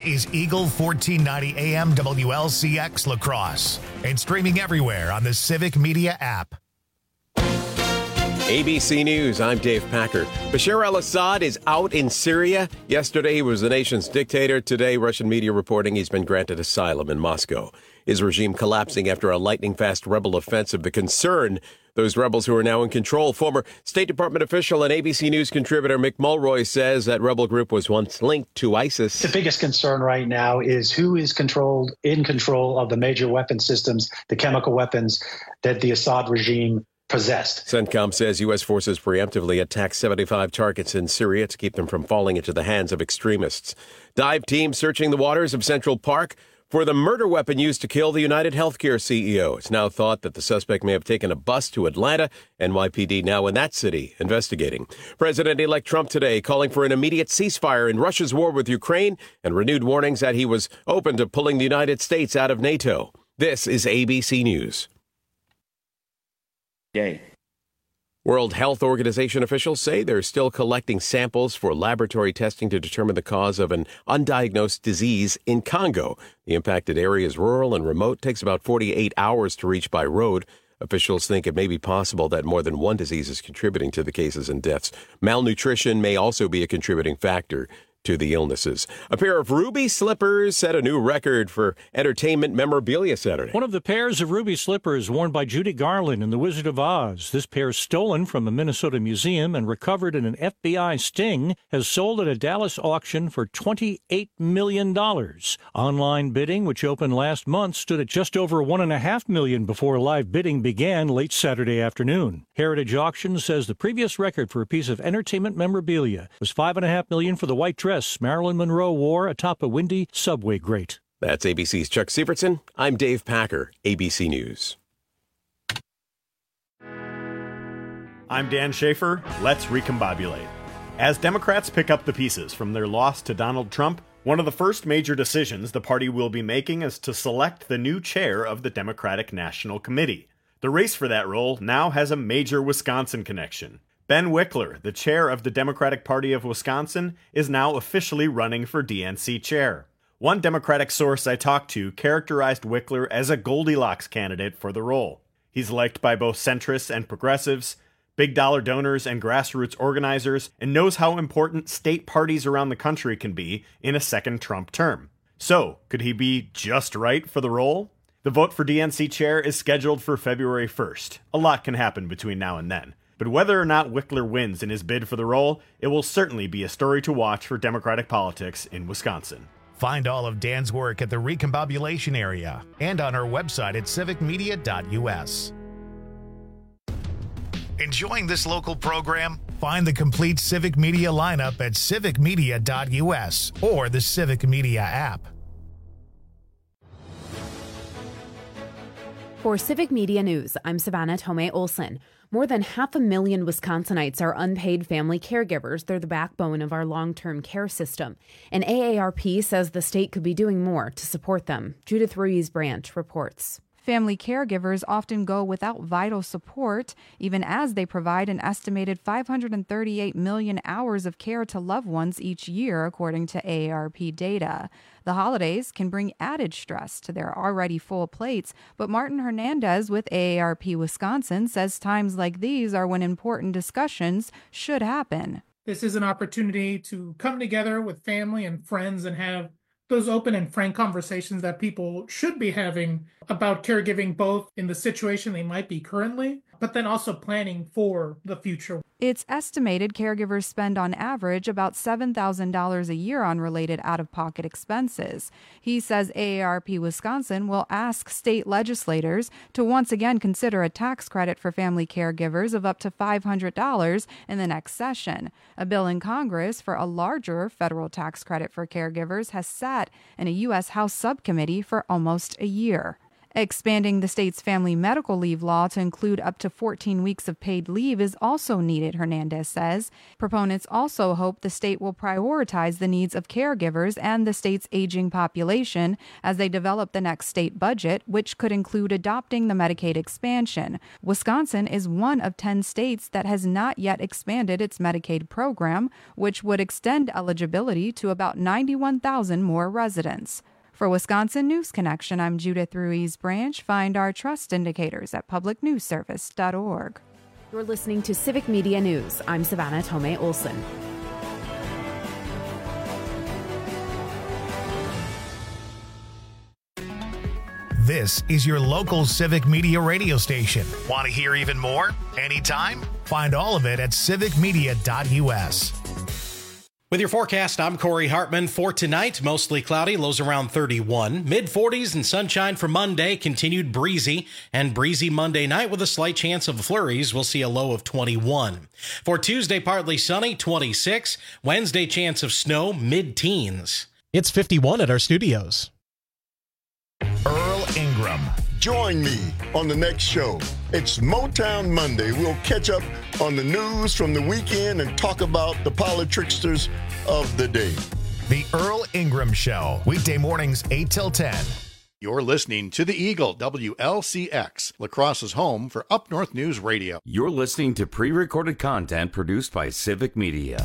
is Eagle 1490 AM WLCX La Crosse and streaming everywhere on the Civic Media app. ABC News, I'm Dave Packer. Bashar al-Assad is out in Syria. Yesterday, he was the nation's dictator. Today, Russian media reporting he's been granted asylum in Moscow. His regime collapsing after a lightning-fast rebel offensive. The concern, those rebels who are now in control. Former State Department official and ABC News contributor Mick Mulroy says that rebel group was once linked to ISIS. The biggest concern right now is who is in control of the major weapon systems, the chemical weapons that the Assad regime possessed. CENTCOM says U.S. forces preemptively attacked 75 targets in Syria to keep them from falling into the hands of extremists. Dive team searching the waters of Central Park for the murder weapon used to kill the United Healthcare CEO. It's now thought that the suspect may have taken a bus to Atlanta. NYPD now in that city investigating. President-elect Trump today calling for an immediate ceasefire in Russia's war with Ukraine and renewed warnings that he was open to pulling the United States out of NATO. This is ABC News. Day. World Health Organization officials say they're still collecting samples for laboratory testing to determine the cause of an undiagnosed disease in Congo. The impacted area is rural and remote, takes about 48 hours to reach by road. Officials think it may be possible that more than one disease is contributing to the cases and deaths. Malnutrition may also be a contributing factor to the illnesses. A pair of ruby slippers set a new record for entertainment memorabilia Saturday. One of the pairs of ruby slippers worn by Judy Garland in The Wizard of Oz. This pair, stolen from a Minnesota museum and recovered in an FBI sting, has sold at a Dallas auction for $28 million. Online bidding, which opened last month, stood at just over $1.5 million before live bidding began late Saturday afternoon. Heritage Auctions says the previous record for a piece of entertainment memorabilia was $5.5 million for the white dress Marilyn Monroe wore atop a windy subway grate. That's ABC's Chuck Sievertson. I'm Dave Packer, ABC News. I'm Dan Schaefer. Let's recombobulate. As Democrats pick up the pieces from their loss to Donald Trump, one of the first major decisions the party will be making is to select the new chair of the Democratic National Committee. The race for that role now has a major Wisconsin connection. Ben Wickler, the chair of the Democratic Party of Wisconsin, is now officially running for DNC chair. One Democratic source I talked to characterized Wickler as a Goldilocks candidate for the role. He's liked by both centrists and progressives, big dollar donors and grassroots organizers, and knows how important state parties around the country can be in a second Trump term. So, could he be just right for the role? The vote for DNC chair is scheduled for February 1st. A lot can happen between now and then. But whether or not Wickler wins in his bid for the role, it will certainly be a story to watch for Democratic politics in Wisconsin. Find all of Dan's work at the Recombobulation area and on our website at civicmedia.us. Enjoying this local program? Find the complete Civic Media lineup at civicmedia.us or the Civic Media app. For Civic Media News, I'm Savannah Tomei Olson. More than 500,000 Wisconsinites are unpaid family caregivers. They're the backbone of our long-term care system. And AARP says the state could be doing more to support them. Judith Ruiz-Branch reports. Family caregivers often go without vital support, even as they provide an estimated 538 million hours of care to loved ones each year, according to AARP data. The holidays can bring added stress to their already full plates, but Martin Hernandez with AARP Wisconsin says times like these are when important discussions should happen. This is an opportunity to come together with family and friends and have those open and frank conversations that people should be having about caregiving, both in the situation they might be currently, but then also planning for the future. It's estimated caregivers spend on average about $7,000 a year on related out-of-pocket expenses. He says AARP Wisconsin will ask state legislators to once again consider a tax credit for family caregivers of up to $500 in the next session. A bill in Congress for a larger federal tax credit for caregivers has sat in a U.S. House subcommittee for almost a year. Expanding the state's family medical leave law to include up to 14 weeks of paid leave is also needed, Hernandez says. Proponents also hope the state will prioritize the needs of caregivers and the state's aging population as they develop the next state budget, which could include adopting the Medicaid expansion. Wisconsin is one of 10 states that has not yet expanded its Medicaid program, which would extend eligibility to about 91,000 more residents. For Wisconsin News Connection, I'm Judith Ruiz Branch. Find our trust indicators at publicnewsservice.org. You're listening to Civic Media News. I'm Savannah Tomei Olson. This is your local Civic Media radio station. Want to hear even more? Anytime? Find all of it at civicmedia.us. With your forecast, I'm Corey Hartman. For tonight, mostly cloudy, lows around 31. Mid-40s and sunshine for Monday, continued breezy. And breezy Monday night with a slight chance of flurries. We'll see a low of 21. For Tuesday, partly sunny, 26. Wednesday, chance of snow, mid-teens. It's 51 at our studios. Earl Ingram. Join me on the next show. It's Motown Monday. We'll catch up on the news from the weekend and talk about the politricksters of the day. The Earl Ingram Show. Weekday mornings 8 till 10. You're listening to The Eagle, WLCX, La Crosse's home for Up North News Radio. You're listening to pre-recorded content produced by Civic Media.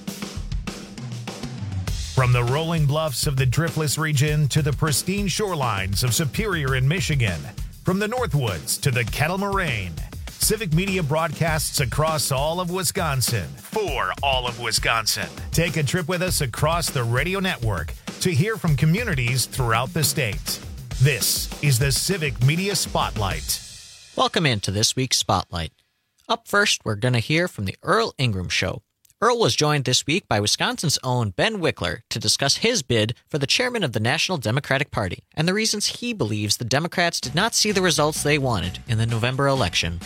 From the rolling bluffs of the Driftless region to the pristine shorelines of Superior in Michigan, from the Northwoods to the Kettle Moraine, Civic Media broadcasts across all of Wisconsin for all of Wisconsin. Take a trip with us across the radio network to hear from communities throughout the state. This is the Civic Media Spotlight. Welcome into this week's Spotlight. Up first, we're going to hear from the Earl Ingram Show. Earl was joined this week by Wisconsin's own Ben Wickler to discuss his bid for the chairman of the National Democratic Party and the reasons he believes the Democrats did not see the results they wanted in the November election.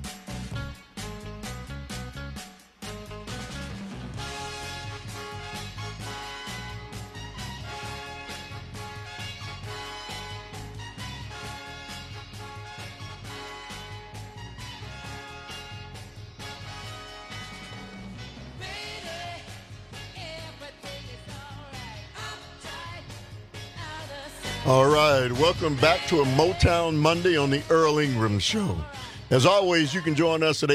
All right, welcome back to a Motown Monday on the Earl Ingram Show. As always, you can join us at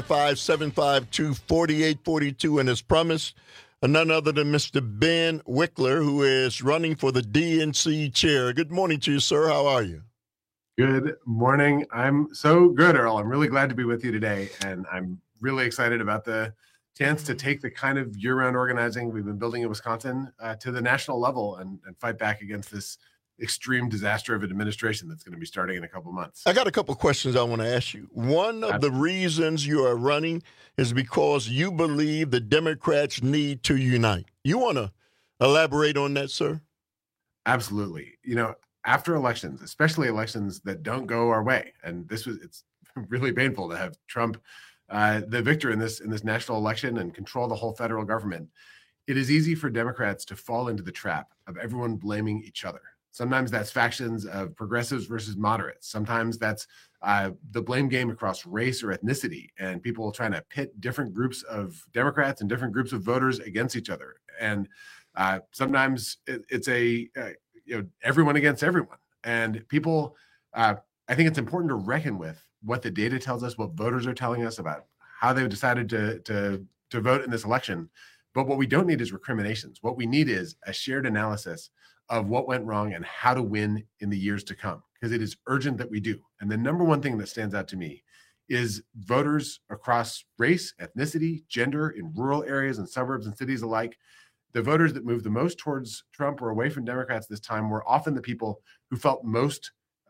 855-752-4842, and as promised, none other than Mr. Ben Wickler, who is running for the DNC chair. Good morning to you, sir. How are you? Good morning. I'm so good, Earl. I'm really glad to be with you today, and I'm really excited about the chance to take the kind of year-round organizing we've been building in Wisconsin to the national level and fight back against this extreme disaster of an administration that's going to be starting in a couple months. I got a couple questions I want to ask you. One of the reasons you are running is because you believe the Democrats need to unite. You want to elaborate on that, sir? Absolutely. You know, after elections, especially elections that don't go our way, and it's really painful to have Trump the victor in this national election and control the whole federal government. It is easy for Democrats to fall into the trap of everyone blaming each other. Sometimes that's factions of progressives versus moderates. Sometimes that's the blame game across race or ethnicity and people trying to pit different groups of Democrats and different groups of voters against each other. And sometimes it's everyone against everyone. And people, I think it's important to reckon with what the data tells us, what voters are telling us about how they've decided to vote in this election. But what we don't need is recriminations. What we need is a shared analysis of what went wrong and how to win in the years to come, because it is urgent that we do. And the number one thing that stands out to me is voters across race, ethnicity, gender, in rural areas and suburbs and cities alike. The voters that moved the most towards Trump or away from Democrats this time were often the people who felt most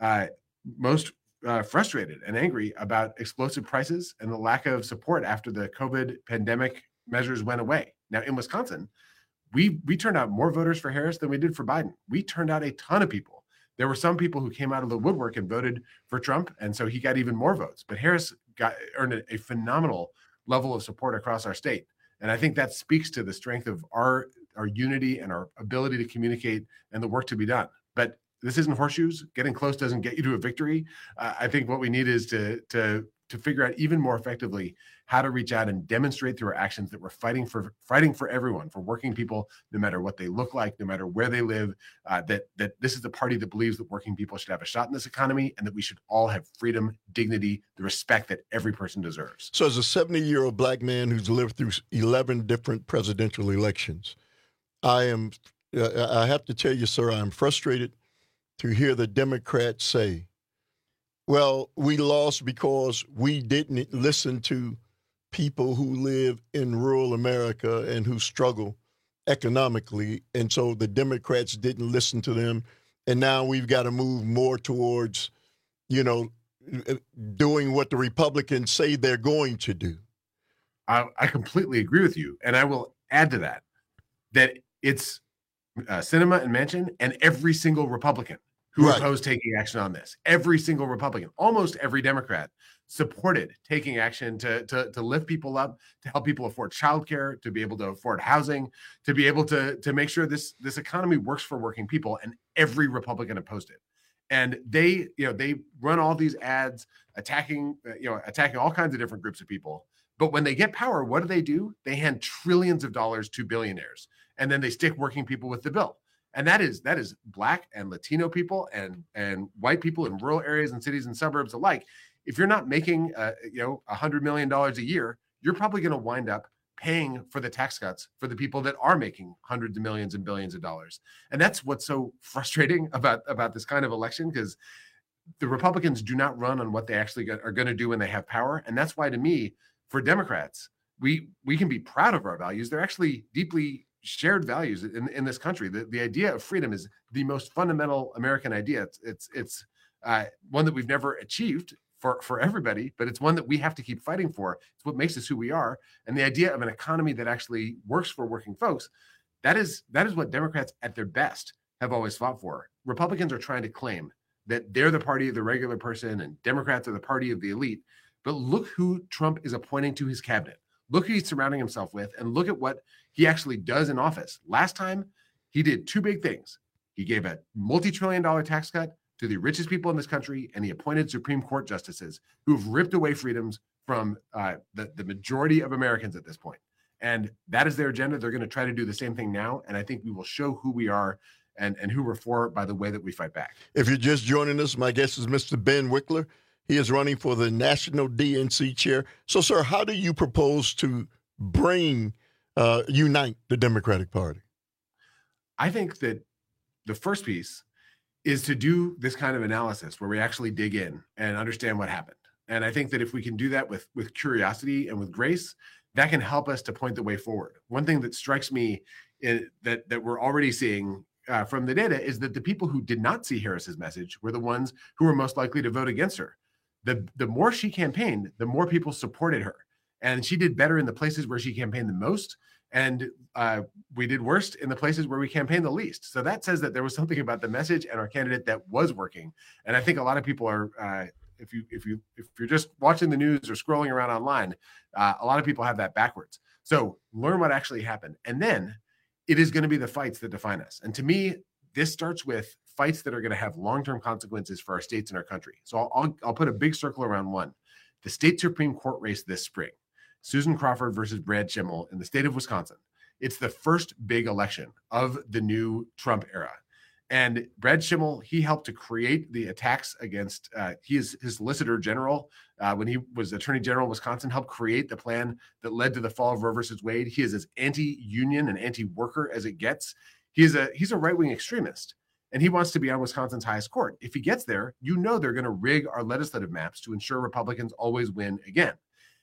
frustrated and angry about explosive prices and the lack of support after the COVID pandemic measures went away. Now, in Wisconsin, we turned out more voters for Harris than we did for Biden. We turned out a ton of people. There were some people who came out of the woodwork and voted for Trump, and so he got even more votes. But Harris earned a phenomenal level of support across our state. And I think that speaks to the strength of our unity and our ability to communicate and the work to be done. But this isn't horseshoes. Getting close doesn't get you to a victory. I think what we need is to figure out even more effectively how to reach out and demonstrate through our actions that we're fighting for everyone, for working people, no matter what they look like, no matter where they live, that this is the party that believes that working people should have a shot in this economy and that we should all have freedom, dignity, the respect that every person deserves. So as a 70-year-old black man who's lived through 11 different presidential elections, I have to tell you, sir, I'm frustrated to hear the Democrats say, well, we lost because we didn't listen to people who live in rural America and who struggle economically. And so the Democrats didn't listen to them. And now we've got to move more towards, doing what the Republicans say they're going to do. I completely agree with you. And I will add to that it's Sinema and Manchin and every single Republican who opposed taking action on this. Every single Republican, almost every Democrat supported taking action to lift people up, to help people afford childcare, to be able to afford housing, to be able to make sure this economy works for working people. And every Republican opposed it. And they run all these ads attacking all kinds of different groups of people. But when they get power, what do? They hand trillions of dollars to billionaires, and then they stick working people with the bill. And that is Black and Latino people and white people in rural areas and cities and suburbs alike. If you're not making $100 million a year, you're probably going to wind up paying for the tax cuts for the people that are making hundreds of millions and billions of dollars. And that's what's so frustrating about this kind of election, because the Republicans do not run on what they actually are going to do when they have power. And that's why, to me, for Democrats, we can be proud of our values. They're actually deeply shared values in this country. The idea of freedom is the most fundamental American idea. It's one that we've never achieved for everybody, but it's one that we have to keep fighting for. It's what makes us who we are. And the idea of an economy that actually works for working folks, that is what Democrats at their best have always fought for. Republicans are trying to claim that they're the party of the regular person and Democrats are the party of the elite. But look who Trump is appointing to his cabinet. Look who he's surrounding himself with, and look at what he actually does in office. Last time, he did two big things. He gave a multi-trillion-dollar tax cut to the richest people in this country, and he appointed Supreme Court justices who've ripped away freedoms from the majority of Americans at this point. And that is their agenda. They're going to try to do the same thing now, and I think we will show who we are and who we're for by the way that we fight back. If you're just joining us, my guest is Mr. Ben Wickler. He is running for the National DNC chair. So, sir, how do you propose to unite the Democratic Party? I think that the first piece is to do this kind of analysis where we actually dig in and understand what happened. And I think that if we can do that with curiosity and with grace, that can help us to point the way forward. One thing that strikes me that we're already seeing from the data is that the people who did not see Harris's message were the ones who were most likely to vote against her. The more she campaigned, the more people supported her. And she did better in the places where she campaigned the most. And we did worst in the places where we campaigned the least. So that says that there was something about the message and our candidate that was working. And I think a lot of people are, if you're just watching the news or scrolling around online, a lot of people have that backwards. So learn what actually happened. And then it is going to be the fights that define us. And to me, this starts with fights that are going to have long-term consequences for our states and our country. So I'll put a big circle around one. The state Supreme Court race this spring, Susan Crawford versus Brad Schimel in the state of Wisconsin. It's the first big election of the new Trump era. And Brad Schimel, he helped to create the attacks against, his solicitor general, when he was attorney general of Wisconsin, helped create the plan that led to the fall of Roe versus Wade. He is as anti-union and anti-worker as it gets. He's a right-wing extremist, and he wants to be on Wisconsin's highest court. If he gets there, they're going to rig our legislative maps to ensure Republicans always win again.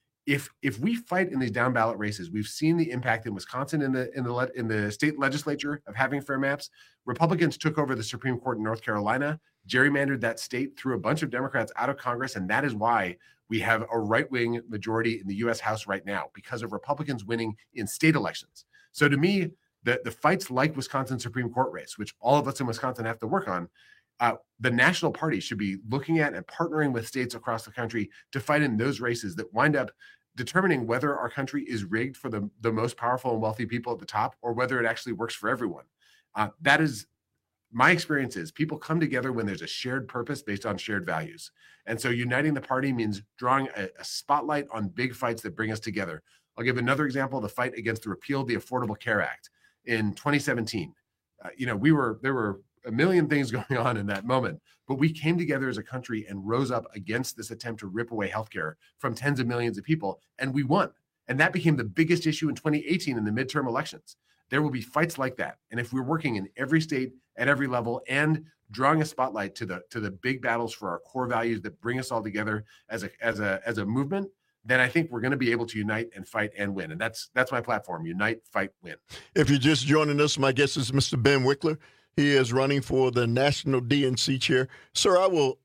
If we fight in these down ballot races, we've seen the impact in Wisconsin in the state legislature of having fair maps. Republicans took over the Supreme Court in North Carolina, gerrymandered that state, threw a bunch of Democrats out of Congress, and that is why we have a right-wing majority in the U.S. House right now, because of Republicans winning in state elections. So to me, the fights like Wisconsin Supreme Court race, which all of us in Wisconsin have to work on, the national party should be looking at and partnering with states across the country to fight in those races that wind up determining whether our country is rigged for the most powerful and wealthy people at the top, or whether it actually works for everyone. That is my experience is people come together when there's a shared purpose based on shared values. And so uniting the party means drawing a spotlight on big fights that bring us together. I'll give another example, the fight against the repeal of the Affordable Care Act in 2017. There were a million things going on in that moment, but we came together as a country and rose up against this attempt to rip away healthcare from tens of millions of people, and we won. And that became the biggest issue in 2018 in the midterm elections. There will be fights like that. And if we're working in every state at every level and drawing a spotlight to the big battles for our core values that bring us all together as a movement, then I think we're going to be able to unite and fight and win. And that's my platform: unite, fight, win. If you're just joining us, my guest is Mr. Ben Wickler. He is running for the national DNC chair. Sir, I will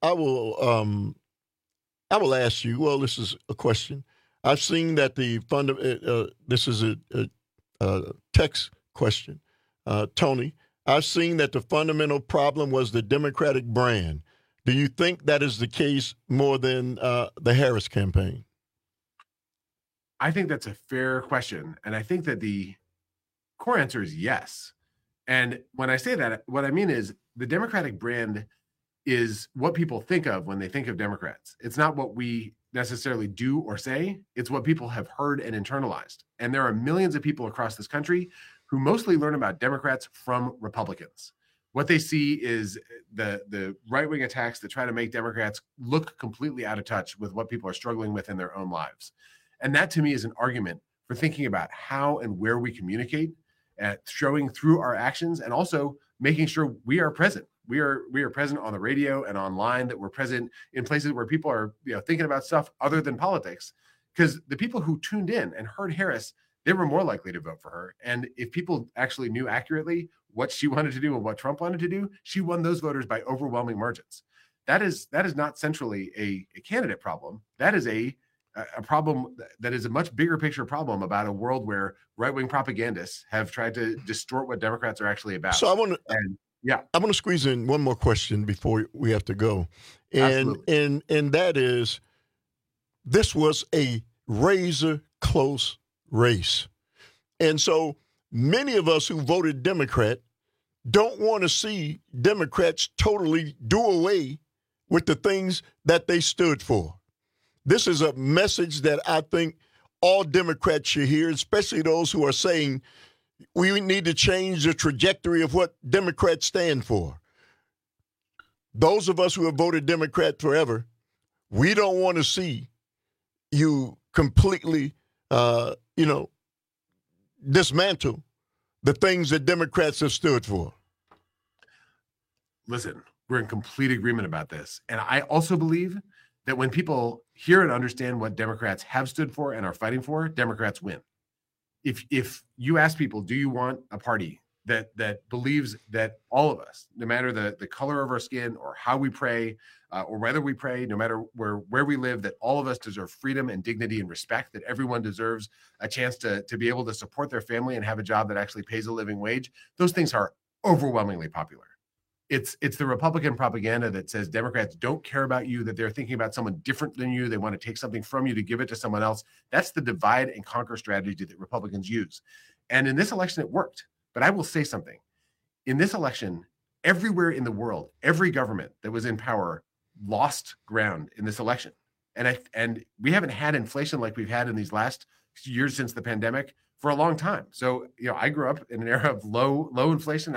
ask you. Well, this is a question. I've seen that this is a text question, Tony. I've seen that the fundamental problem was the Democratic brand. Do you think that is the case more than the Harris campaign? I think that's a fair question. And I think that the core answer is yes. And when I say that, what I mean is the Democratic brand is what people think of when they think of Democrats. It's not what we necessarily do or say. It's what people have heard and internalized. And there are millions of people across this country who mostly learn about Democrats from Republicans. What they see is the right-wing attacks that try to make Democrats look completely out of touch with what people are struggling with in their own lives. And that, to me, is an argument for thinking about how and where we communicate, showing through our actions, and also making sure we are present. We are present on the radio and online, that we're present in places where people are thinking about stuff other than politics. Because the people who tuned in and heard Harris, they were more likely to vote for her. And if people actually knew accurately what she wanted to do and what Trump wanted to do, she won those voters by overwhelming margins. That is not centrally a candidate problem. That is a problem that is a much bigger picture problem about a world where right-wing propagandists have tried to distort what Democrats are actually about. So I want to squeeze in one more question before we have to go. And that is, this was a razor close race. And so many of us who voted Democrat don't want to see Democrats totally do away with the things that they stood for. This is a message that I think all Democrats should hear, especially those who are saying we need to change the trajectory of what Democrats stand for. Those of us who have voted Democrat forever, we don't want to see you completely, dismantle the things that Democrats have stood for. Listen, we're in complete agreement about this. And I also believe that when people hear and understand what Democrats have stood for and are fighting for, Democrats win. If you ask people, do you want a party that believes that all of us, no matter the color of our skin or how we pray, or whether we pray, no matter where we live, that all of us deserve freedom and dignity and respect, that everyone deserves a chance to be able to support their family and have a job that actually pays a living wage, those things are overwhelmingly popular. It's the Republican propaganda that says Democrats don't care about you, that they're thinking about someone different than you. They want to take something from you to give it to someone else. That's the divide and conquer strategy that Republicans use. And in this election, it worked. But I will say something. In this election, everywhere in the world, every government that was in power lost ground in this election. And we haven't had inflation like we've had in these last years since the pandemic for a long time. So, I grew up in an era of low inflation.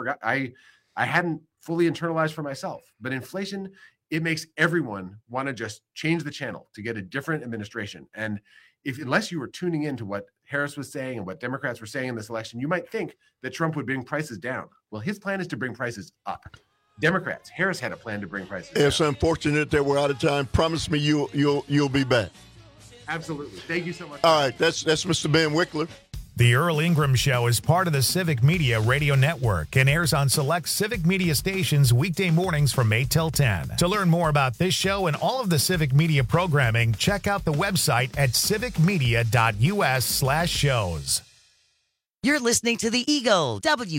I hadn't fully internalized for myself, but inflation, it makes everyone want to just change the channel to get a different administration. And unless you were tuning into what Harris was saying and what Democrats were saying in this election, you might think that Trump would bring prices down. Well, his plan is to bring prices up. Democrats, Harris had a plan to bring prices down. It's unfortunate that we're out of time. Promise me you'll be back. Absolutely. Thank you so much. All right, that's Mr. Ben Wickler. The Earl Ingram Show is part of the Civic Media Radio Network and airs on select Civic Media stations weekday mornings from 8 till 10. To learn more about this show and all of the Civic Media programming, check out the website at civicmedia.us/shows. You're listening to The Eagle,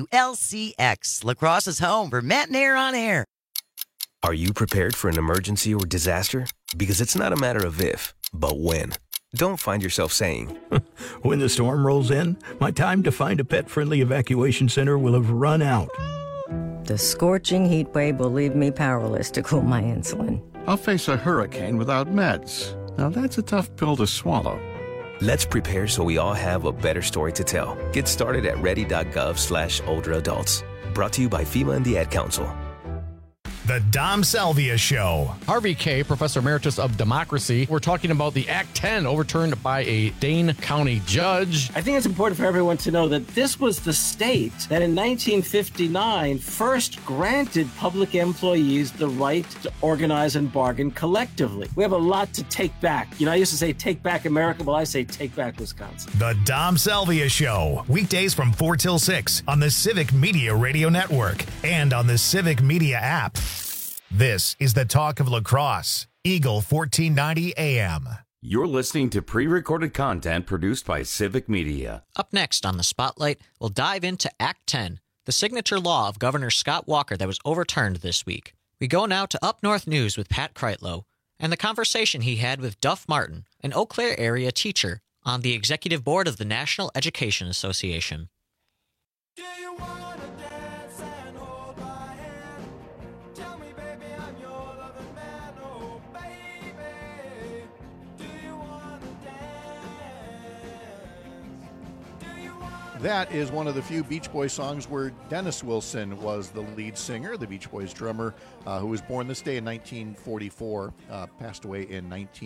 WLCX, La Crosse's home for Matt and Air on Air. Are you prepared for an emergency or disaster? Because it's not a matter of if, but when. Don't find yourself saying, when the storm rolls in, my time to find a pet-friendly evacuation center will have run out. The scorching heat wave will leave me powerless to cool my insulin. I'll face a hurricane without meds. Now that's a tough pill to swallow. Let's prepare so we all have a better story to tell. Get started at ready.gov/older adults. Brought to you by FEMA and the Ad Council. The Dom Salvia Show. Harvey Kaye, Professor Emeritus of Democracy. We're talking about the Act 10 overturned by a Dane County judge. I think it's important for everyone to know that this was the state that in 1959 first granted public employees the right to organize and bargain collectively. We have a lot to take back. I used to say take back America. Well, I say take back Wisconsin. The Dom Salvia Show. Weekdays from 4 till 6 on the Civic Media Radio Network and on the Civic Media app. This is the Talk of La Crosse, Eagle 1490 AM. You're listening to pre-recorded content produced by Civic Media. Up next on the Spotlight, we'll dive into Act 10, the signature law of Governor Scott Walker that was overturned this week. We go now to Up North News with Pat Kreitlow and the conversation he had with Duff Martin, an Eau Claire area teacher on the executive board of the National Education Association. That is one of the few Beach Boys songs where Dennis Wilson was the lead singer, the Beach Boys drummer, who was born this day in 1944, passed away in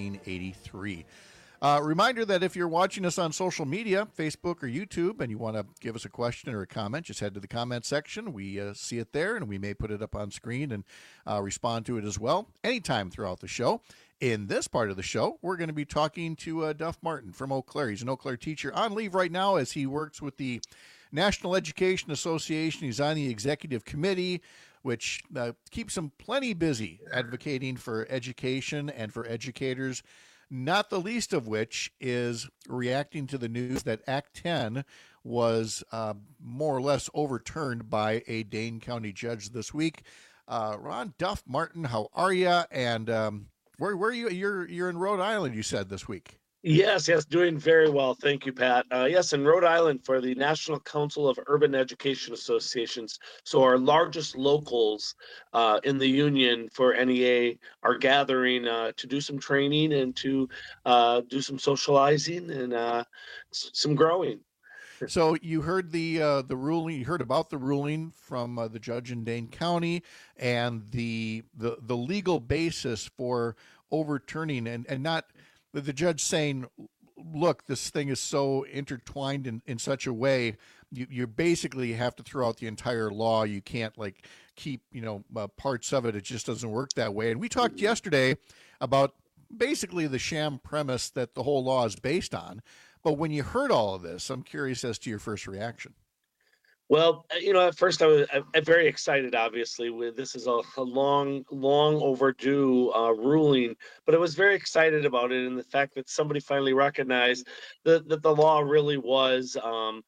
1983. Reminder that if you're watching us on social media, Facebook or YouTube, and you want to give us a question or a comment, just head to the comment section. We see it there, and we may put it up on screen and respond to it as well anytime throughout the show. In this part of the show, we're going to be talking to Duff Martin from Eau Claire. He's an Eau Claire teacher on leave right now as he works with the National Education Association. He's on the executive committee, which keeps him plenty busy advocating for education and for educators, not the least of which is reacting to the news that Act 10 was more or less overturned by a Dane County judge this week. Ron, Duff Martin, how are you? And where are you? You're in Rhode Island, you said, this week. Yes, doing very well. Thank you, Pat. Yes, in Rhode Island for the National Council of Urban Education Associations. So our largest locals in the union for NEA are gathering to do some training and to do some socializing and some growing. So you heard the ruling. You heard about the ruling from the judge in Dane County and the legal basis for overturning and not the judge saying, look, this thing is so intertwined in such a way, you basically have to throw out the entire law. You can't keep parts of it. It just doesn't work that way. And we talked yesterday about basically the sham premise that the whole law is based on. But when you heard all of this, I'm curious as to your first reaction. Well, at first I'm very excited, obviously. This is a long overdue ruling, but I was very excited about it and the fact that somebody finally recognized that the law really was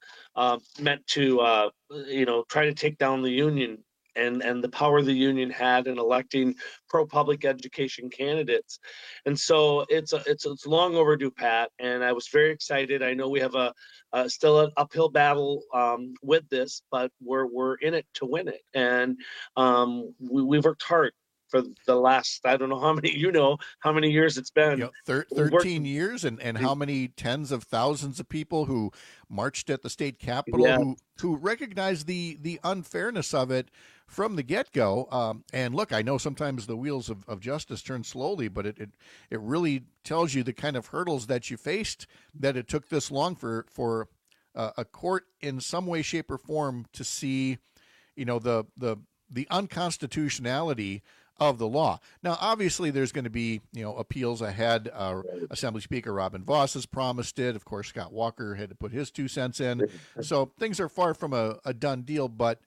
meant to, try to take down the union and the power the union had in electing pro-public education candidates. And so it's long overdue, Pat, and I was very excited. I know we have still an uphill battle with this, but we're in it to win it. And we've worked hard for the last, I don't know how many years it's been. 13 years and how many tens of thousands of people who marched at the state capitol who recognized the unfairness of it from the get-go. And look, I know sometimes the wheels of justice turn slowly, but it really tells you the kind of hurdles that you faced, that it took this long for a court in some way, shape, or form to see, the unconstitutionality of the law. Now, obviously, there's going to be, appeals ahead. Assembly Speaker Robin Vos has promised it. Of course, Scott Walker had to put his 2 cents in. So things are far from a done deal. But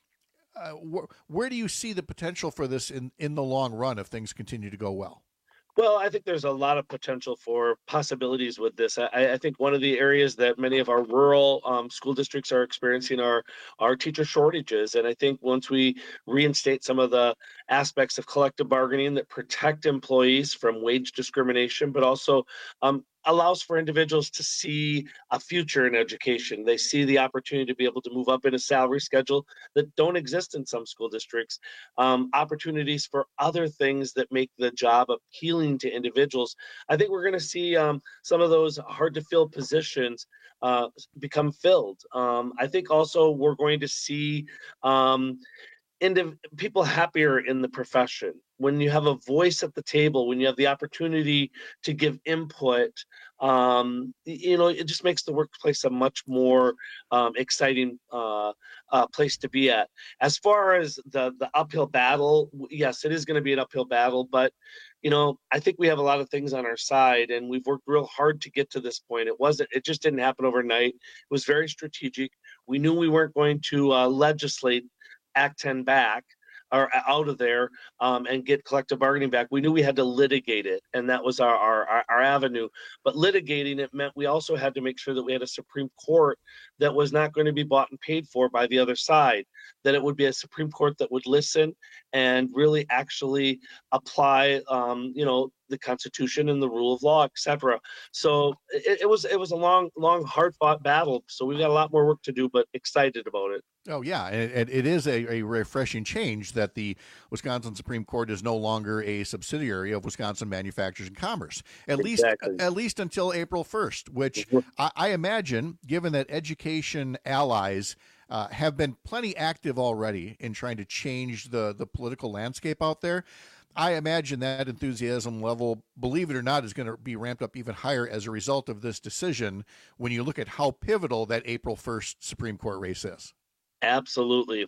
where do you see the potential for this in the long run if things continue to go well? Well, I think there's a lot of potential for possibilities with this. I think one of the areas that many of our rural school districts are experiencing are teacher shortages. And I think once we reinstate some of the aspects of collective bargaining that protect employees from wage discrimination, but also allows for individuals to see a future in education. They see the opportunity to be able to move up in a salary schedule that don't exist in some school districts, opportunities for other things that make the job appealing to individuals. I think we're going to see some of those hard to fill positions become filled. I think also we're going to see people happier in the profession. When you have a voice at the table, when you have the opportunity to give input, it just makes the workplace a much more exciting place to be at. As far as the uphill battle, yes, it is going to be an uphill battle, but I think we have a lot of things on our side, and we've worked real hard to get to this point. It just didn't happen overnight. It was very strategic. We knew we weren't going to legislate Act 10 back or out of there and get collective bargaining back. We knew we had to litigate it, and that was our avenue. But litigating it meant we also had to make sure that we had a Supreme Court that was not going to be bought and paid for by the other side, that it would be a Supreme Court that would listen and really actually apply, the Constitution and the rule of law, etc. So it was a long, hard fought battle. So we've got a lot more work to do, but excited about it. Oh, yeah. And it is a refreshing change that the Wisconsin Supreme Court is no longer a subsidiary of Wisconsin Manufacturers and Commerce, at least until April 1st, which I imagine, given that education allies have been plenty active already in trying to change the political landscape out there, I imagine that enthusiasm level, believe it or not, is going to be ramped up even higher as a result of this decision when you look at how pivotal that April 1st Supreme Court race is. Absolutely.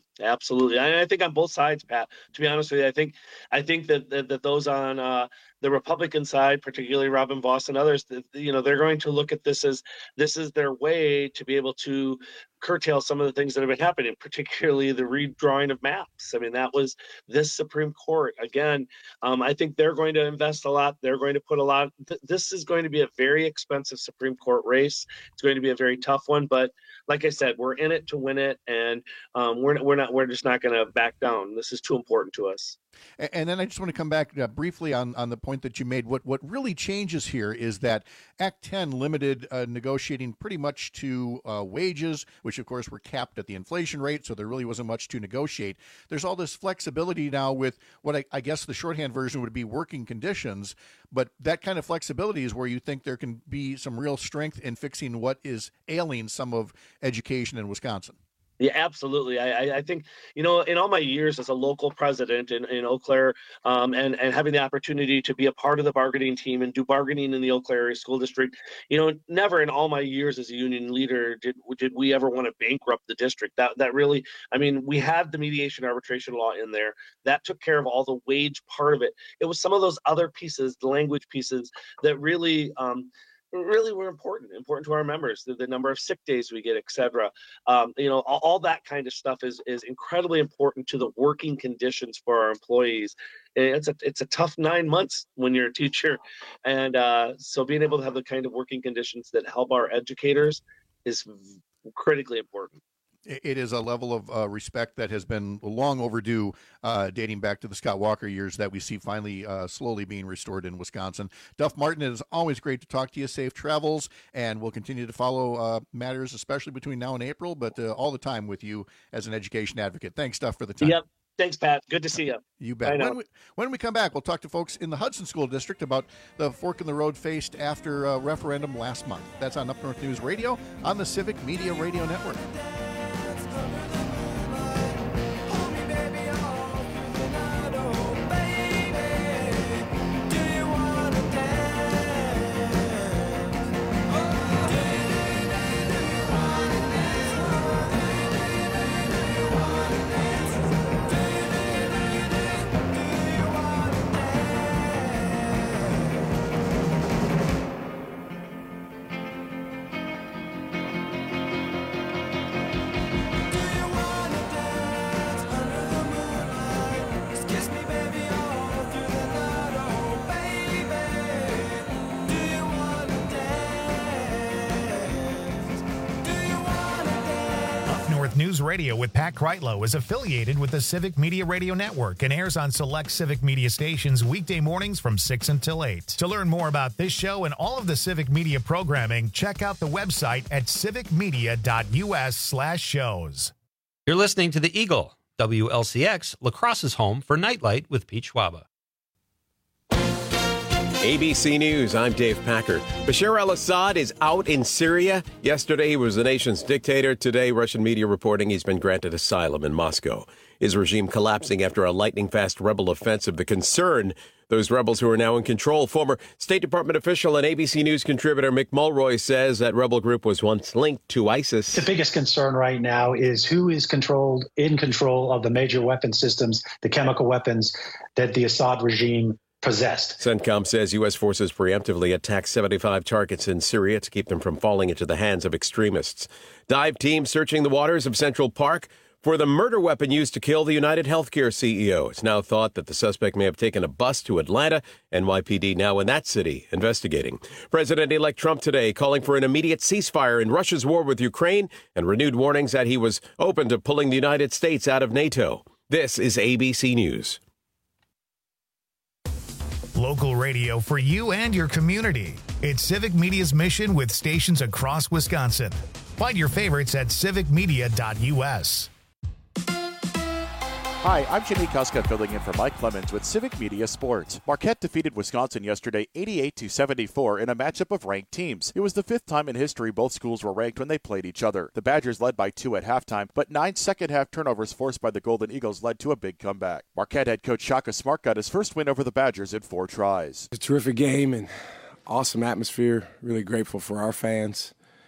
I think on both sides, Pat, to be honest with you, I think that those on the Republican side, particularly Robin Vos and others, they're going to look at this as this is their way to be able to curtail some of the things that have been happening, particularly the redrawing of maps. I mean, that was this Supreme Court. Again, I think they're going to invest a lot. They're going to put a lot. This is going to be a very expensive Supreme Court race. It's going to be a very tough one. But like I said, we're in it to win it, and we're just not going to back down. This is too important to us. And then I just want to come back briefly on the point that you made. What really changes here is that Act 10 limited negotiating pretty much to wages, which of course were capped at the inflation rate, so there really wasn't much to negotiate. There's all this flexibility now with what I guess the shorthand version would be working conditions, but that kind of flexibility is where you think there can be some real strength in fixing what is ailing some of education in Wisconsin. Yeah, absolutely. I think, in all my years as a local president in Eau Claire and having the opportunity to be a part of the bargaining team and do bargaining in the Eau Claire Area School District, never in all my years as a union leader did we ever want to bankrupt the district. That really, we had the mediation arbitration law in there. That took care of all the wage part of it. It was some of those other pieces, the language pieces, that really were important to our members, the number of sick days we get, et cetera. All that kind of stuff is incredibly important to the working conditions for our employees. It's a tough 9 months when you're a teacher. And so being able to have the kind of working conditions that help our educators is critically important. It is a level of respect that has been long overdue, dating back to the Scott Walker years, that we see finally slowly being restored in Wisconsin. Duff Martin, it is always great to talk to you. Safe travels, and we'll continue to follow matters, especially between now and April, but all the time with you as an education advocate. Thanks, Duff, for the time. Yep. Thanks, Pat. Good to see you. You bet. When we come back, we'll talk to folks in the Hudson School District about the fork in the road faced after a referendum last month. That's on Up North News Radio on the Civic Media Radio Network. News Radio with Pat Kreitlow is affiliated with the Civic Media Radio Network and airs on select Civic Media stations weekday mornings from 6 until 8. To learn more about this show and all of the Civic Media programming, check out the website at civicmedia.us/shows. You're listening to The Eagle, WLCX, La Crosse's home for Nightlight with Pete Schwaba. ABC News, I'm Dave Packer. Bashar al-Assad is out in Syria. Yesterday, he was the nation's dictator. Today, Russian media reporting he's been granted asylum in Moscow. His regime collapsing after a lightning-fast rebel offensive. The concern, those rebels who are now in control. Former State Department official and ABC News contributor Mick Mulroy says that rebel group was once linked to ISIS. The biggest concern right now is who is in control of the major weapon systems, the chemical weapons that the Assad regime possessed. CENTCOM says U.S. forces preemptively attacked 75 targets in Syria to keep them from falling into the hands of extremists. Dive team searching the waters of Central Park for the murder weapon used to kill the United Healthcare CEO. It's now thought that the suspect may have taken a bus to Atlanta. NYPD now in that city investigating. President-elect Trump today calling for an immediate ceasefire in Russia's war with Ukraine and renewed warnings that he was open to pulling the United States out of NATO. This is ABC News. Local radio for you and your community. It's Civic Media's mission with stations across Wisconsin. Find your favorites at civicmedia.us. Hi, I'm Jimmy Kuska filling in for Mike Clemens with Civic Media Sports. Marquette defeated Wisconsin yesterday 88-74 in a matchup of ranked teams. It was the fifth time in history both schools were ranked when they played each other. The Badgers led by 2 at halftime, but 9 second-half turnovers forced by the Golden Eagles led to a big comeback. Marquette head coach Shaka Smart got his first win over the Badgers in 4 tries. It's a terrific game and awesome atmosphere. Really grateful for our fans.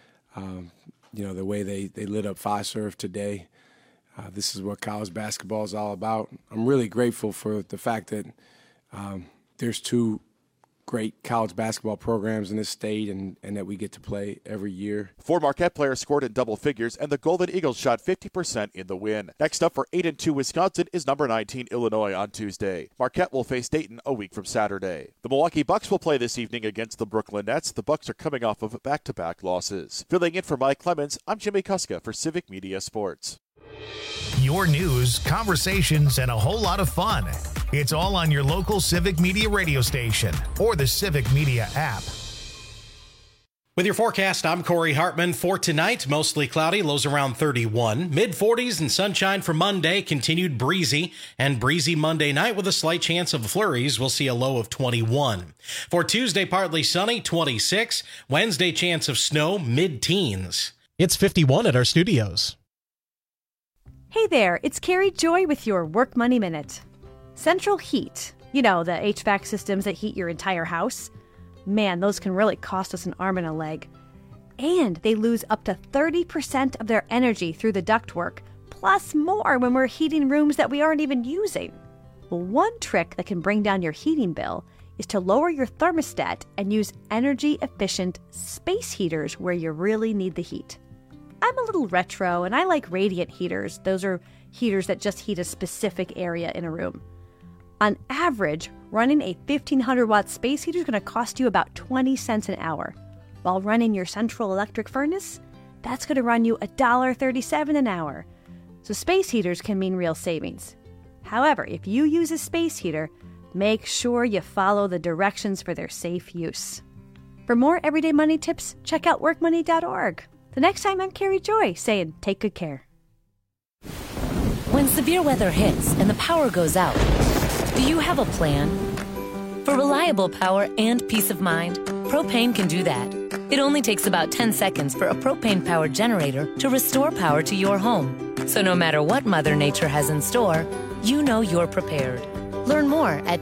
The way they lit up Fiserv today. This is what college basketball is all about. I'm really grateful for the fact that there's 2 great college basketball programs in this state and that we get to play every year. 4 Marquette players scored in double figures, and the Golden Eagles shot 50% in the win. Next up for 8-2 Wisconsin is number 19 Illinois on Tuesday. Marquette will face Dayton a week from Saturday. The Milwaukee Bucks will play this evening against the Brooklyn Nets. The Bucks are coming off of back-to-back losses. Filling in for Mike Clemens, I'm Jimmy Kuska for Civic Media Sports. Your news, conversations, and a whole lot of fun. It's all on your local Civic Media radio station or the Civic Media app. With your forecast, I'm Corey Hartman. For tonight, mostly cloudy, lows around 31. Mid-40s and sunshine for Monday, continued breezy. And breezy Monday night with a slight chance of flurries. We'll see a low of 21. For Tuesday, partly sunny, 26. Wednesday, chance of snow, mid-teens. It's 51 at our studios. Hey there, it's Carrie Joy with your Work Money Minute. Central heat, the HVAC systems that heat your entire house. Man, those can really cost us an arm and a leg. And they lose up to 30% of their energy through the ductwork, plus more when we're heating rooms that we aren't even using. Well, one trick that can bring down your heating bill is to lower your thermostat and use energy-efficient space heaters where you really need the heat. I'm a little retro, and I like radiant heaters. Those are heaters that just heat a specific area in a room. On average, running a 1,500-watt space heater is going to cost you about 20 cents an hour. While running your central electric furnace, that's going to run you $1.37 an hour. So space heaters can mean real savings. However, if you use a space heater, make sure you follow the directions for their safe use. For more everyday money tips, check out workmoney.org. The next time, I'm Carrie Joy saying, take good care. When severe weather hits and the power goes out, do you have a plan? For reliable power and peace of mind, Propane can do that. It only takes about 10 seconds for a propane-powered generator to restore power to your home. So no matter what Mother Nature has in store, you know you're prepared. Learn more at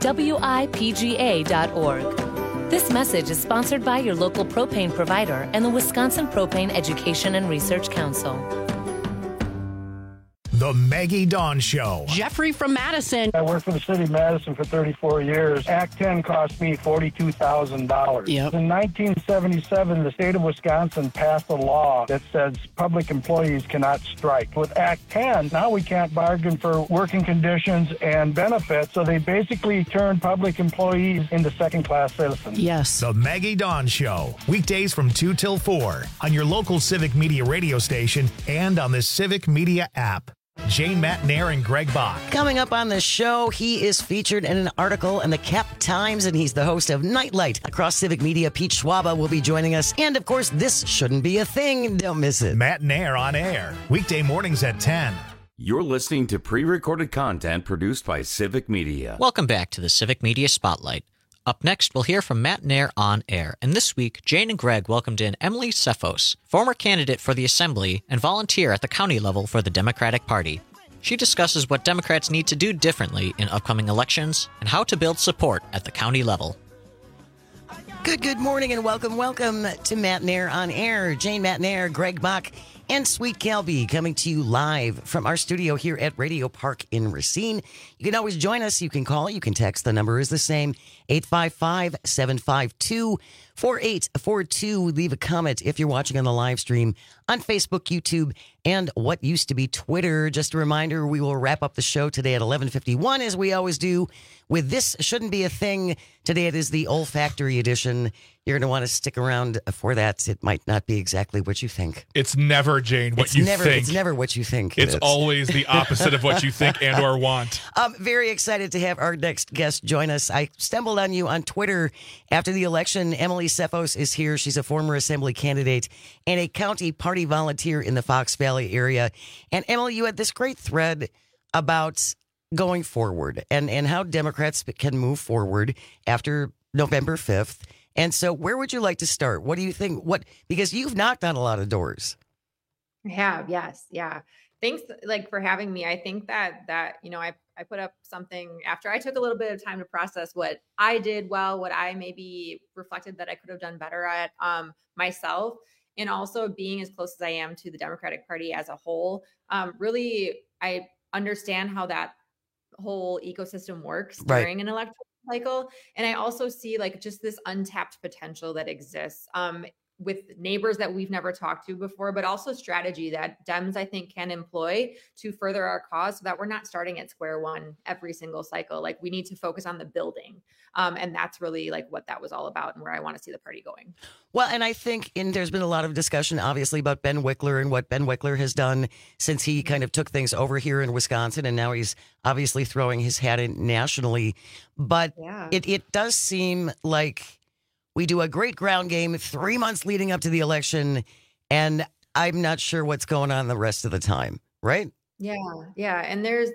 WIPGA.org. This message is sponsored by your local propane provider and the Wisconsin Propane Education and Research Council. The Maggie Dawn Show. Jeffrey from Madison. I worked for the city of Madison for 34 years. Act 10 cost me $42,000. Yep. In 1977, the state of Wisconsin passed a law that says public employees cannot strike. With Act 10, now we can't bargain for working conditions and benefits, so they basically turned public employees into second-class citizens. Yes. The Maggie Dawn Show. Weekdays from 2 till 4 on your local Civic Media radio station and on the Civic Media app. Jane Matnair and Greg Bach. Coming up on the show, he is featured in an article in the Cap Times, and he's the host of Nightlight. Across Civic Media, Pete Schwaba will be joining us. And, of course, This Shouldn't Be a Thing. Don't miss it. Matnair on air. Weekday mornings at 10. You're listening to pre-recorded content produced by Civic Media. Welcome back to the Civic Media Spotlight. Up next, we'll hear from Matt Nair on air. And this week, Jane and Greg welcomed in Emily Sefos, former candidate for the Assembly and volunteer at the county level for the Democratic Party. She discusses what Democrats need to do differently in upcoming elections and how to build support at the county level. Good morning and welcome to Matt Nair on air. Jane Matnair, Greg Bach, and Sweet Calby coming to you live from our studio here at Radio Park in Racine. You can always join us. You can call, you can text. The number is the same, 855-752-4842. Leave a comment if you're watching on the live stream on Facebook, YouTube, and what used to be Twitter. Just a reminder, we will wrap up the show today at 11:51, as we always do, with This Shouldn't Be a Thing. Today it is the olfactory edition. You're going to want to stick around for that. It might not be exactly what you think. It's never, Jane, what you think. It's never what you think. It's always the opposite of what you think and or want. I'm very excited to have our next guest join us. I stumbled on you on Twitter after the election. Emily Sefos is here. She's a former Assembly candidate and a county party volunteer in the Fox Valley area. And Emily, you had this great thread about going forward and how Democrats can move forward after November 5th. And so where would you like to start? What do you think? Because you've knocked on a lot of doors. I have, yes. Yeah. Thanks for having me. I think that I put up something after I took a little bit of time to process what I did well, what I maybe reflected that I could have done better at myself, and also being as close as I am to the Democratic Party as a whole. Really, I understand how that whole ecosystem works during an electoral cycle. And I also see just this untapped potential that exists with neighbors that we've never talked to before, but also strategy that Dems, I think, can employ to further our cause so that we're not starting at square one every single cycle. We need to focus on the building. And that's really what that was all about and where I want to see the party going. Well, and I think there's been a lot of discussion, obviously, about Ben Wickler and what Ben Wickler has done since he kind of took things over here in Wisconsin. And now he's obviously throwing his hat in nationally. But it does seem like we do a great ground game 3 months leading up to the election, and I'm not sure what's going on the rest of the time, right? Yeah. And there's,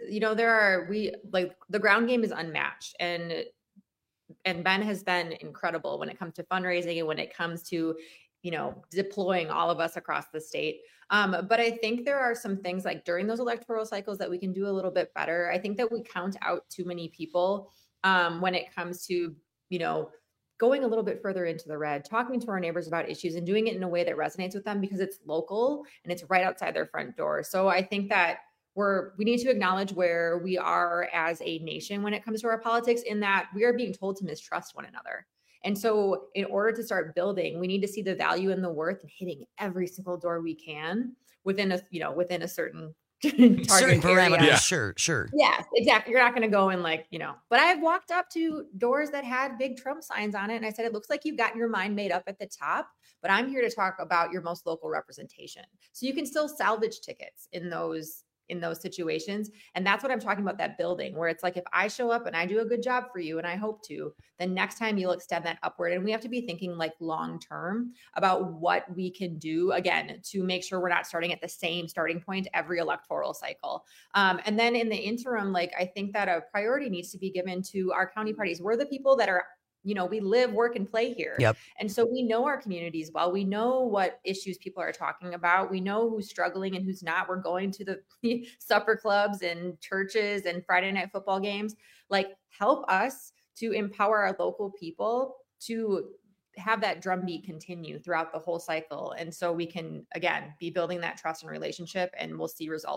the ground game is unmatched, and Ben has been incredible when it comes to fundraising and when it comes to, deploying all of us across the state. But I think there are some things during those electoral cycles that we can do a little bit better. I think that we count out too many people when it comes to, going a little bit further into the red, talking to our neighbors about issues and doing it in a way that resonates with them because it's local and it's right outside their front door. So I think that we need to acknowledge where we are as a nation when it comes to our politics, in that we are being told to mistrust one another. And so in order to start building, we need to see the value and the worth in hitting every single door we can within a certain certain parameters. Yeah. Sure. Yes, exactly. You're not going to go and but I've walked up to doors that had big Trump signs on it. And I said, it looks like you've got your mind made up at the top, but I'm here to talk about your most local representation. So you can still salvage tickets in those situations. And that's what I'm talking about, that building, where it's if I show up and I do a good job for you, and I hope to, then next time you'll extend that upward. And we have to be thinking long-term about what we can do, again, to make sure we're not starting at the same starting point every electoral cycle. And then in the interim, I think that a priority needs to be given to our county parties. We're the people that are we live, work, and play here. Yep. And so we know our communities well. We know what issues people are talking about. We know who's struggling and who's not. We're going to the supper clubs and churches and Friday night football games. Help us to empower our local people to have that drumbeat continue throughout the whole cycle. And so we can, again, be building that trust and relationship, and we'll see results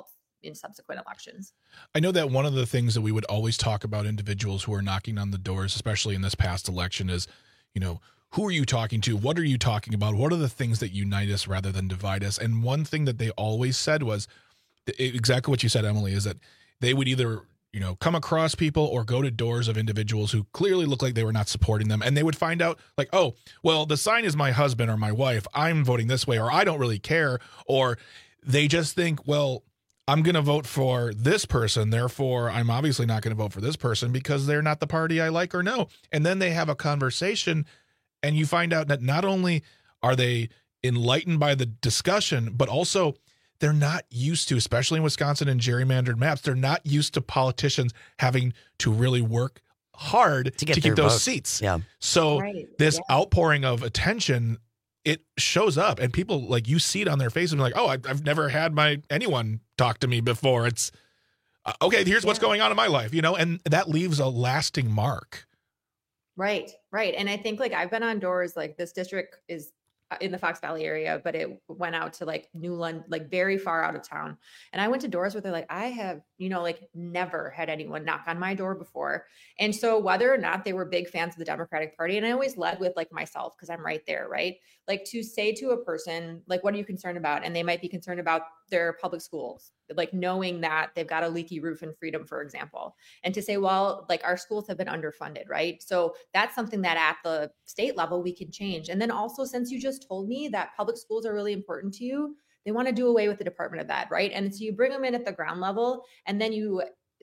in subsequent elections. I know that one of the things that we would always talk about individuals who are knocking on the doors, especially in this past election, is, who are you talking to? What are you talking about? What are the things that unite us rather than divide us? And one thing that they always said was exactly what you said, Emily, is that they would either, come across people or go to doors of individuals who clearly look like they were not supporting them. And they would find out like, oh, well, the sign is my husband or my wife. I'm voting this way, or I don't really care. Or they just think, well, I'm going to vote for this person, therefore I'm obviously not going to vote for this person because they're not the party I like or know. And then they have a conversation and you find out that not only are they enlightened by the discussion, but also they're not used to, especially in Wisconsin and gerrymandered maps, they're not used to politicians having to really work hard to get those vote. seats. Yeah. So this outpouring of attention, it shows up and people like you see it on their face and be like, oh, I've never had anyone talk to me before. It's okay. Here's what's going on in my life, and that leaves a lasting mark. Right. And I think like I've been on doors, like this district is in the Fox Valley area, but it went out to like New London, like very far out of town. And I went to doors where they're like, I have, like never had anyone knock on my door before. And so whether or not they were big fans of the Democratic Party, and I always led with like myself, because I'm right there, right? Like to say to a person, like, what are you concerned about? And they might be concerned about their public schools, like knowing that they've got a leaky roof in Freedom, for example. And to say, well, like our schools have been underfunded, right? So that's something that at the state level we can change. And then also, since you just told me that public schools are really important to you, they want to do away with the Department of Ed, right? And so you bring them in at the ground level, and then you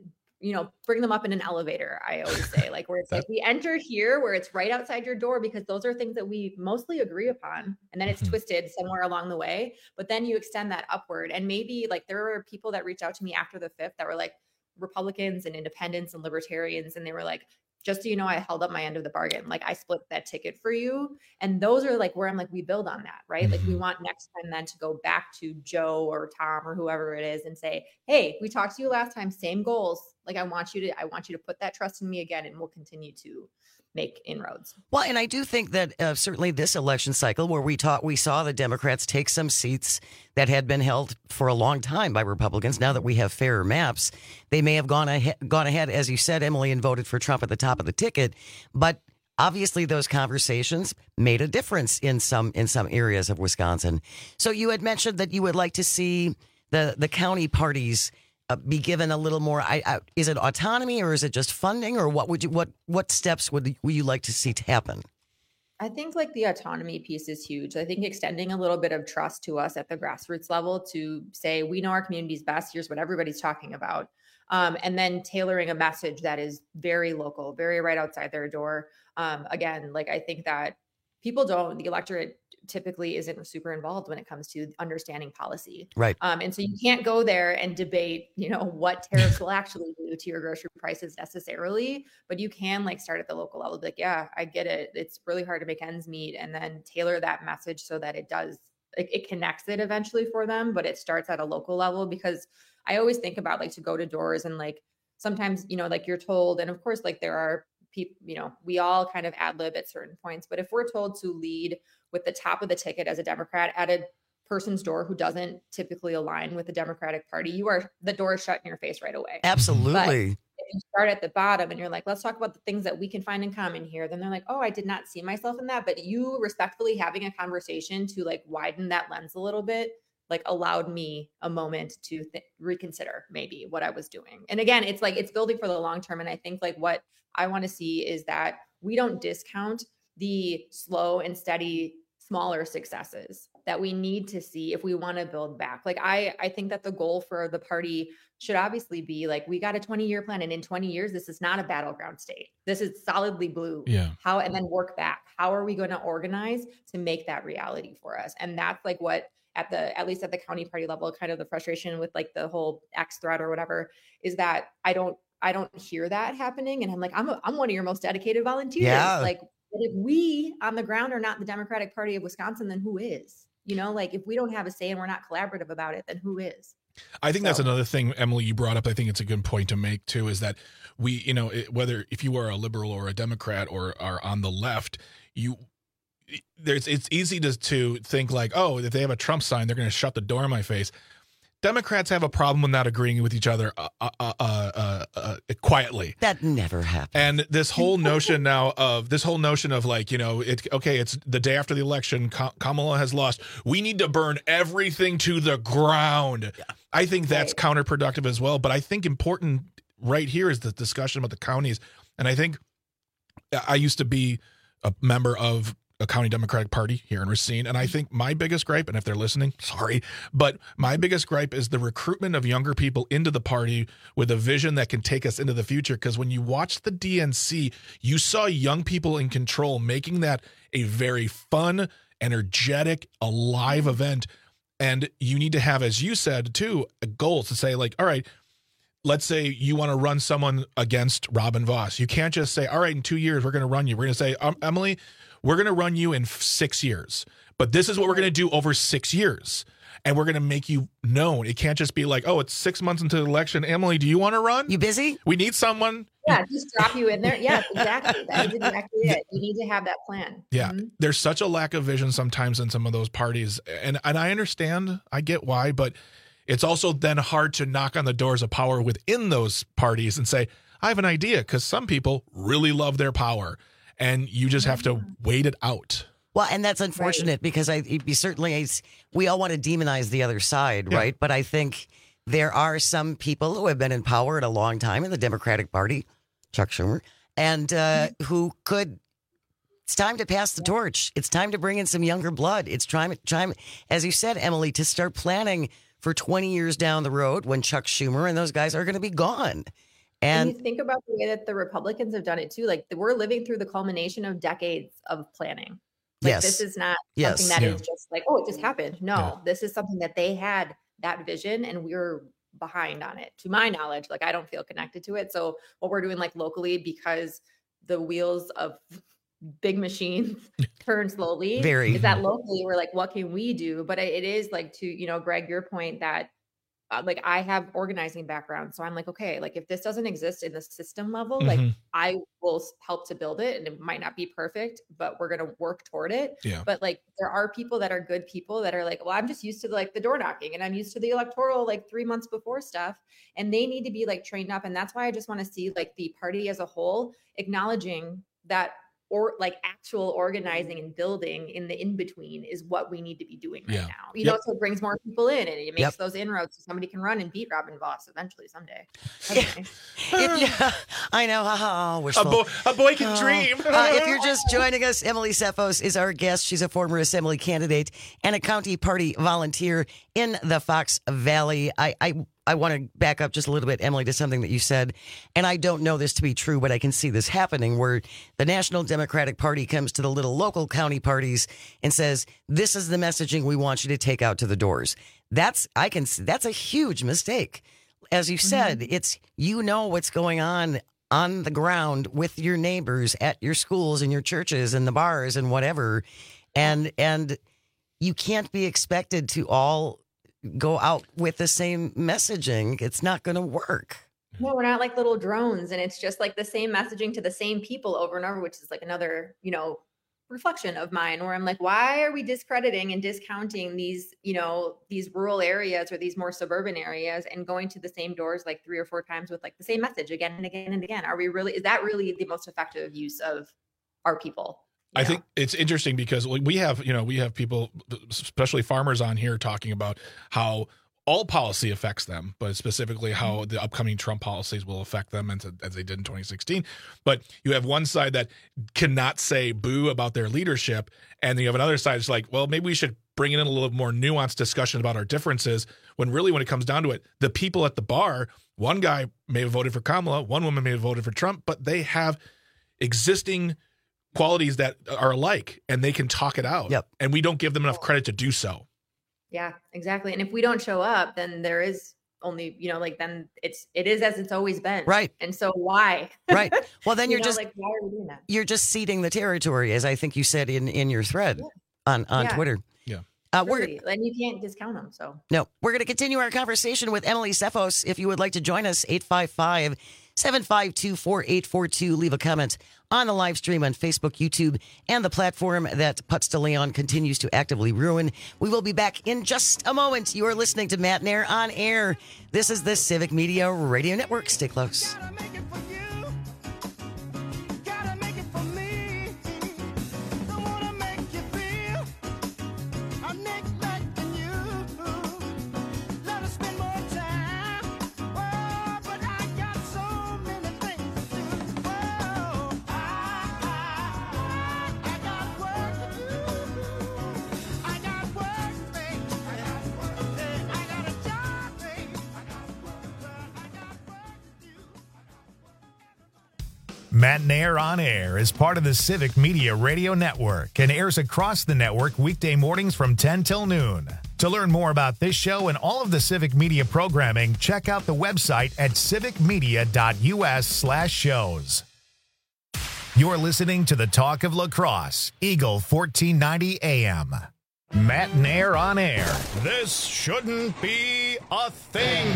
bring them up in an elevator, I always say, like where it's like we enter here where it's right outside your door, because those are things that we mostly agree upon. And then it's twisted somewhere along the way, but then you extend that upward. And maybe like there were people that reached out to me after the 5th that were like Republicans and independents and libertarians. And they were like, just so you know, I held up my end of the bargain. Like I split that ticket for you. And those are like where I'm like, we build on that, right? Like we want next time then to go back to Joe or Tom or whoever it is and say, hey, we talked to you last time, same goals. Like I want you to put that trust in me again, and we'll continue to make inroads. Well, and I do think that certainly this election cycle where we saw the Democrats take some seats that had been held for a long time by Republicans. Now that we have fairer maps, they may have gone ahead, as you said, Emily, and voted for Trump at the top of the ticket. But obviously those conversations made a difference in some areas of Wisconsin. So you had mentioned that you would like to see the county parties be given a little more. Is it autonomy or is it just funding, or what steps would you like to see happen? I think like the autonomy piece is huge. I think extending a little bit of trust to us at the grassroots level to say, we know our communities best. Here's what everybody's talking about. And then tailoring a message that is very local, very right outside their door. Again, like I think that the electorate typically isn't super involved when it comes to understanding policy. Right. And so you can't go there and debate, what tariffs will actually do to your grocery prices necessarily, but you can like start at the local level. Like, yeah, I get it. It's really hard to make ends meet, and then tailor that message so that it connects it eventually for them, but it starts at a local level. Because I always think about like to go to doors and like sometimes, like you're told, and of course, like there are people, we all kind of ad lib at certain points, but if we're told to lead with the top of the ticket as a Democrat at a person's door who doesn't typically align with the Democratic Party, the door is shut in your face right away. Absolutely. But if you start at the bottom and you're like, let's talk about the things that we can find in common here, then they're like, oh, I did not see myself in that. But you respectfully having a conversation to like widen that lens a little bit, like allowed me a moment to reconsider maybe what I was doing. And again, it's like, it's building for the long term. And I think like what I want to see is that we don't discount the slow and steady, smaller successes that we need to see if we want to build back. Like, I think that the goal for the party should obviously be like, we got a 20-year plan, and in 20 years, this is not a battleground state. This is solidly blue. Yeah. And then work back. How are we going to organize to make that reality for us? And that's like what, at least at the county party level, kind of the frustration with like the whole X threat or whatever, is that I don't hear that happening. And I'm like, I'm one of your most dedicated volunteers. Yeah. Like, if we on the ground are not the Democratic Party of Wisconsin, then who is? Like if we don't have a say and we're not collaborative about it, then who is? I think that's another thing, Emily, you brought up. I think it's a good point to make too, is that we, whether if you are a liberal or a Democrat or are on the left, it's easy to think like, oh, if they have a Trump sign, they're going to shut the door in my face. Democrats have a problem with not agreeing with each other quietly. That never happens. And this whole notion of like, it's the day after the election, Kamala has lost. We need to burn everything to the ground. Yeah. I think that's counterproductive as well. But I think important right here is the discussion about the counties. And I think I used to be a member of a county Democratic Party here in Racine. And I think my biggest gripe, and if they're listening, sorry, but my biggest gripe is the recruitment of younger people into the party with a vision that can take us into the future. Because when you watch the DNC, you saw young people in control, making that a very fun, energetic, alive event. And you need to have, as you said, too, goals to say, like, all right, let's say you want to run someone against Robin Vos. You can't just say, all right, in 2 years, we're going to run you. We're going to say, Emily, we're going to run you in 6 years, but this is what we're going to do over 6 years. And we're going to make you known. It can't just be like, oh, it's 6 months into the election. Emily, do you want to run? You busy? We need someone. Yeah, just drop you in there. Yeah, exactly. That's exactly it. You need to have that plan. Yeah. Mm-hmm. There's such a lack of vision sometimes in some of those parties. And I understand. I get why. But it's also then hard to knock on the doors of power within those parties and say, I have an idea, because some people really love their power. And you just have to wait it out. Well, and that's unfortunate because we all want to demonize the other side, right? But I think there are some people who have been in power at a long time in the Democratic Party, Chuck Schumer, and who could. It's time to pass the torch. It's time to bring in some younger blood. It's time, as you said, Emily, to start planning for 20 years down the road when Chuck Schumer and those guys are going to be gone. And you think about the way that the Republicans have done it too. Like, we're living through the culmination of decades of planning. Like, this is not something that is just like, oh, it just happened. No, this is something that they had that vision, and we're behind on it. To my knowledge, like, I don't feel connected to it. So what we're doing, like, locally, because the wheels of big machines turn slowly, is that locally we're like, what can we do? But it is like, to, Greg, your point that like, I have organizing background. So I'm like, okay, like, if this doesn't exist in the system level, like, I will help to build it, and it might not be perfect, but we're going to work toward it. Yeah. But like, there are people that are good people that are like, well, I'm just used to like the door knocking, and I'm used to the electoral, like 3 months before stuff, and they need to be like trained up. And that's why I just want to see like the party as a whole acknowledging that, or like actual organizing and building in the in-between is what we need to be doing right now. You know, so it brings more people in, and it makes those inroads so somebody can run and beat Robin Vos eventually someday. Okay. I know. Wishful. A boy can dream. If you're just joining us, Emily Sefos is our guest. She's a former assembly candidate and a county party volunteer in the Fox Valley. I want to back up just a little bit, Emily, to something that you said, and I don't know this to be true, but I can see this happening, where the National Democratic Party comes to the little local county parties and says, this is the messaging we want you to take out to the doors. That's a huge mistake. As you said, it's, what's going on the ground with your neighbors at your schools and your churches and the bars and whatever. And you can't be expected to all go out with the same messaging. It's not going to work. No, we're not like little drones, and it's just like the same messaging to the same people over and over, which is like another, reflection of mine, where I'm like, why are we discrediting and discounting these, these rural areas or these more suburban areas, and going to the same doors like 3 or 4 times with like the same message again and again and again? Is that really the most effective use of our people? I think it's interesting because we have people, especially farmers on here, talking about how all policy affects them, but specifically how the upcoming Trump policies will affect them as they did in 2016. But you have one side that cannot say boo about their leadership, and then you have another side that's like, well, maybe we should bring in a little more nuanced discussion about our differences, when really, when it comes down to it, the people at the bar, one guy may have voted for Kamala, one woman may have voted for Trump, but they have existing qualities that are alike, and they can talk it out. And we don't give them enough credit to do so. Yeah, exactly. And if we don't show up, then there is only, then it is as it's always been. Right. And so why? Right. Well, then you're just, like, why are we doing that? You're just ceding the territory, as I think you said in your thread on Twitter. Yeah. And you can't discount them. So no, we're going to continue our conversation with Emily Sefos. If you would like to join us, 855 752-4842. Leave a comment on the live stream on Facebook, YouTube, and the platform that Putz de Leon continues to actively ruin. We will be back in just a moment. You are listening to Matt Nair on Air. This is the Civic Media Radio Network. Stay close. Matt Nair on Air is part of the Civic Media Radio Network and airs across the network weekday mornings from 10 till noon. To learn more about this show and all of the Civic Media programming, check out the website at civicmedia.us/shows. You're listening to the Talk of La Crosse, Eagle 1490 AM. Matt Nair on Air. This shouldn't be a thing.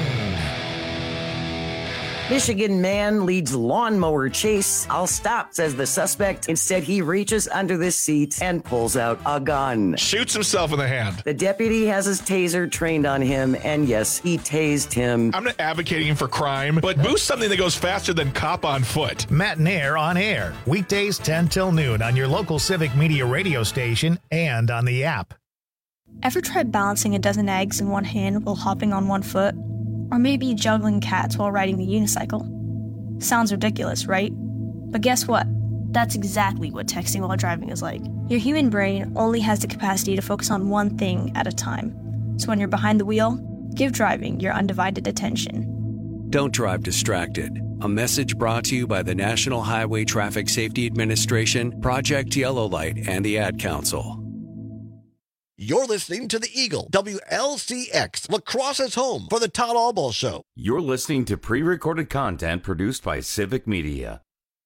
Michigan man leads lawnmower chase. I'll stop, says the suspect. Instead, he reaches under the seat and pulls out a gun. Shoots himself in the hand. The deputy has his taser trained on him, and yes, he tased him. I'm not advocating for crime, but boost something that goes faster than cop on foot. Matt Nair on Air, weekdays 10 till noon on your local Civic Media radio station and on the app. Ever tried balancing a dozen eggs in one hand while hopping on one foot? Or maybe juggling cats while riding the unicycle? Sounds ridiculous, right? But guess what? That's exactly what texting while driving is like. Your human brain only has the capacity to focus on one thing at a time. So when you're behind the wheel, give driving your undivided attention. Don't drive distracted. A message brought to you by the National Highway Traffic Safety Administration, Project Yellow Light, and the Ad Council. You're listening to the Eagle, WLCX, La Crosse's home for the Todd Albaugh Show. You're listening to pre-recorded content produced by Civic Media.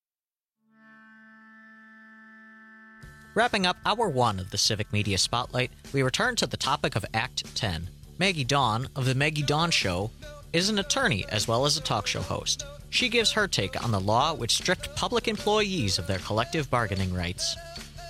Wrapping up Hour 1 of the Civic Media Spotlight, we return to the topic of Act 10. Maggie Dawn of The Maggie Dawn Show is an attorney as well as a talk show host. She gives her take on the law which stripped public employees of their collective bargaining rights.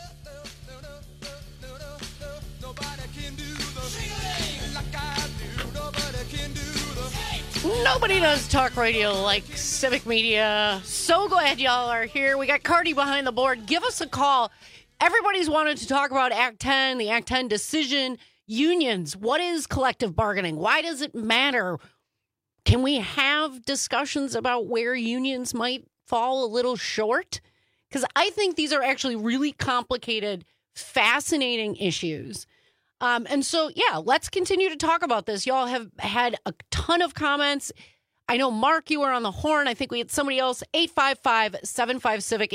Nobody does talk radio like Civic Media. So glad y'all are here. We got Cardi behind the board. Give us a call. Everybody's wanted to talk about Act 10, the Act 10 decision. Unions. What is collective bargaining? Why does it matter? Can we have discussions about where unions might fall a little short? Because I think these are actually really complicated, fascinating issues. And so, yeah, let's continue to talk about this. Y'all have had a ton of comments. I know, Mark, you were on the horn. I think we had somebody else. 855-75-CIVIC,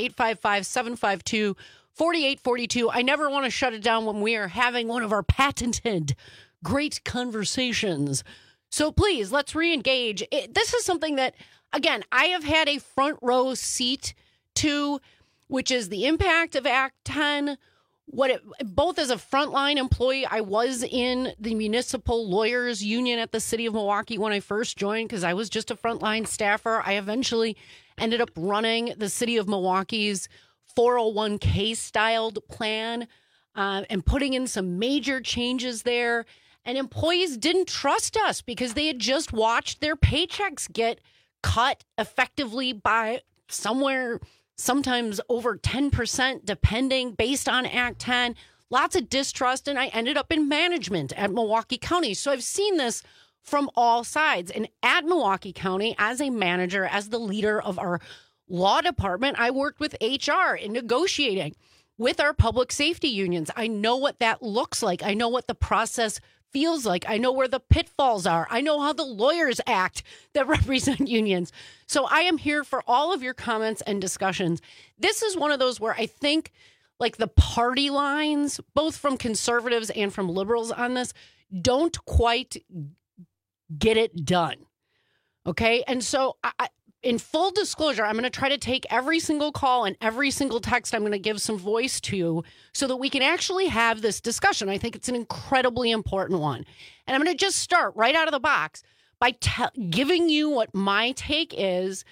855-752-4842. I never want to shut it down when we are having one of our patented great conversations. So please, let's re-engage. This is something that, again, I have had a front row seat to, which is the impact of Act 10. Both as a frontline employee, I was in the municipal lawyers union at the city of Milwaukee when I first joined because I was just a frontline staffer. I eventually ended up running the city of Milwaukee's 401k styled plan and putting in some major changes there. And employees didn't trust us because they had just watched their paychecks get cut effectively by sometimes over 10%, depending, based on Act 10. Lots of distrust, and I ended up in management at Milwaukee County. So I've seen this from all sides. And at Milwaukee County, as a manager, as the leader of our law department, I worked with HR in negotiating with our public safety unions. I know what that looks like. I know what the process feels like. I know where the pitfalls are. I know how the lawyers act that represent unions. So I am here for all of your comments and discussions. This is one of those where I think like the party lines, both from conservatives and from liberals on this, don't quite get it done. Okay. And so in full disclosure, I'm going to try to take every single call and every single text I'm going to give some voice to so that we can actually have this discussion. I think it's an incredibly important one. And I'm going to just start right out of the box by giving you what my take is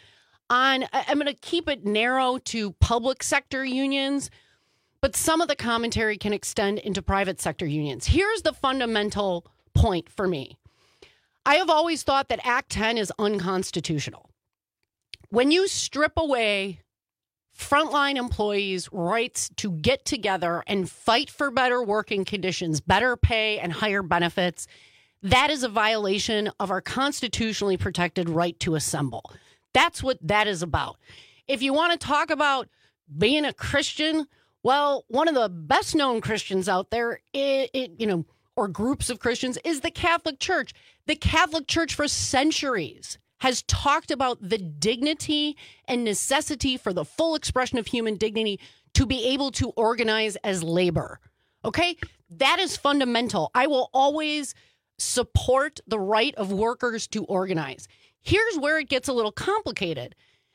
I'm going to keep it narrow to public sector unions, but some of the commentary can extend into private sector unions. Here's the fundamental point for me. I have always thought that Act 10 is unconstitutional. When you strip away frontline employees' rights to get together and fight for better working conditions, better pay, and higher benefits, that is a violation of our constitutionally protected right to assemble. That's what that is about. If you want to talk about being a Christian, well, one of the best known Christians out there, or groups of Christians, is the Catholic Church. The Catholic Church for centuries has talked about the dignity and necessity for the full expression of human dignity to be able to organize as labor. Okay? That is fundamental. I will always support the right of workers to organize. Here's where it gets a little complicated.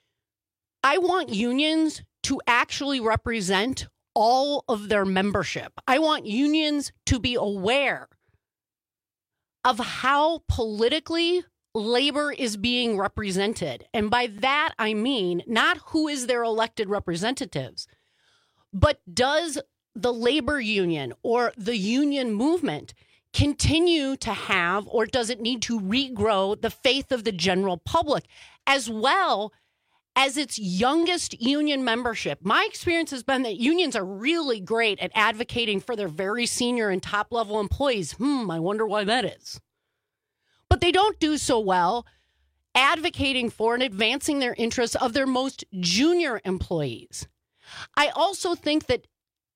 I want unions to actually represent all of their membership. I want unions to be aware of how politically labor is being represented. And by that, I mean not who is their elected representatives, but does the labor union or the union movement continue to have, or does it need to regrow the faith of the general public, as well as its youngest union membership? My experience has been that unions are really great at advocating for their very senior and top level employees. I wonder why that is. But they don't do so well advocating for and advancing their interests of their most junior employees. I also think that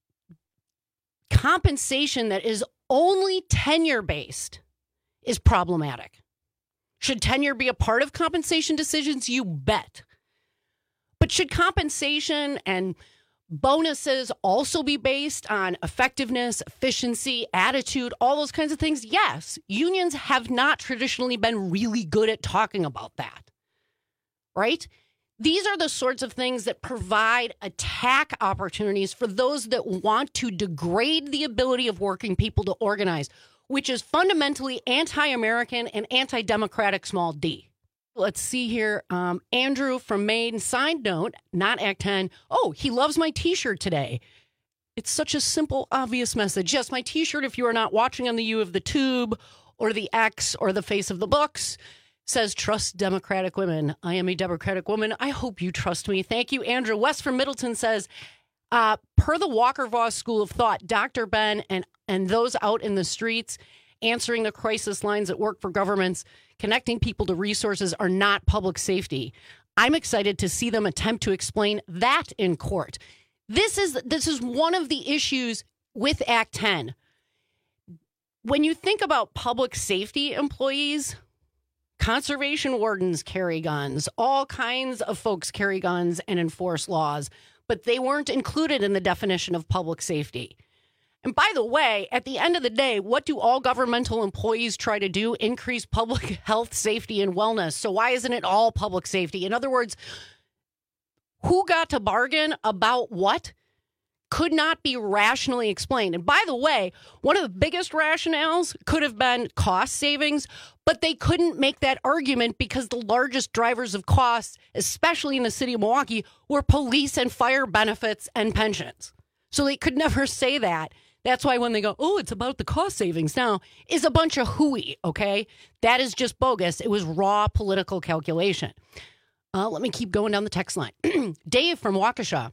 compensation that is only tenure-based is problematic. Should tenure be a part of compensation decisions? You bet. But should compensation and bonuses also be based on effectiveness, efficiency, attitude, all those kinds of things? Yes. Unions have not traditionally been really good at talking about that, right? These are the sorts of things that provide attack opportunities for those that want to degrade the ability of working people to organize, which is fundamentally anti-American and anti-democratic, small d. Let's see here. Andrew from Maine, side note, not Act 10. Oh, he loves my T-shirt today. It's such a simple, obvious message. Yes, my T-shirt, if you are not watching on the U of the Tube or the X or the face of the books, says, trust Democratic women. I am a Democratic woman. I hope you trust me. Thank you, Andrew. Wes from Middleton says, per the Walker-Voss school of thought, Dr. Ben and those out in the streets answering the crisis lines that work for governments, connecting people to resources are not public safety. I'm excited to see them attempt to explain that in court. This is one of the issues with Act 10. When you think about public safety employees, conservation wardens carry guns. All kinds of folks carry guns and enforce laws, but they weren't included in the definition of public safety. And by the way, at the end of the day, what do all governmental employees try to do? Increase public health, safety, and wellness. So why isn't it all public safety? In other words, who got to bargain about what could not be rationally explained. And by the way, one of the biggest rationales could have been cost savings, but they couldn't make that argument because the largest drivers of costs, especially in the city of Milwaukee, were police and fire benefits and pensions. So they could never say that. That's why when they go, oh, it's about the cost savings now, is a bunch of hooey, okay? That is just bogus. It was raw political calculation. Let me keep going down the text line. Dave from Waukesha.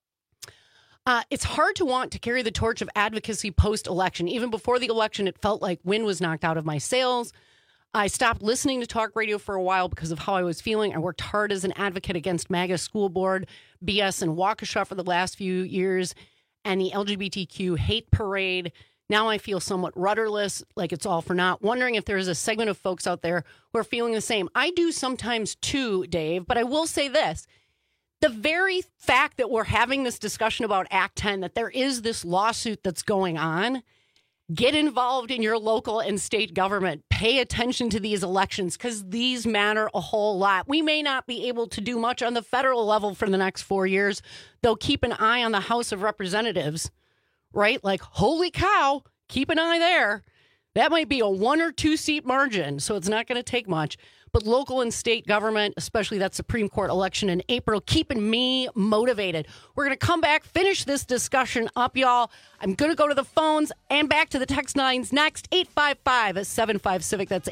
It's hard to want to carry the torch of advocacy post-election. Even before the election, it felt like wind was knocked out of my sails. I stopped listening to talk radio for a while because of how I was feeling. I worked hard as an advocate against MAGA school board BS in Waukesha for the last few years and the LGBTQ hate parade. Now I feel somewhat rudderless, like it's all for naught, wondering if there is a segment of folks out there who are feeling the same. I do sometimes too, Dave, but I will say this. The very fact that we're having this discussion about Act 10, that there is this lawsuit that's going on, get involved in your local and state government. Pay attention to these elections because these matter a whole lot. We may not be able to do much on the federal level for the next 4 years, though keep an eye on the House of Representatives, right? Like, holy cow, keep an eye there. That might be a 1 or 2 seat margin, so it's not going to take much. but local and state government, especially that Supreme Court election in April, keeping me motivated. We're going to come back, finish this discussion up, y'all. I'm going to go to the phones and back to the text lines next. 855-75-CIVIC. That's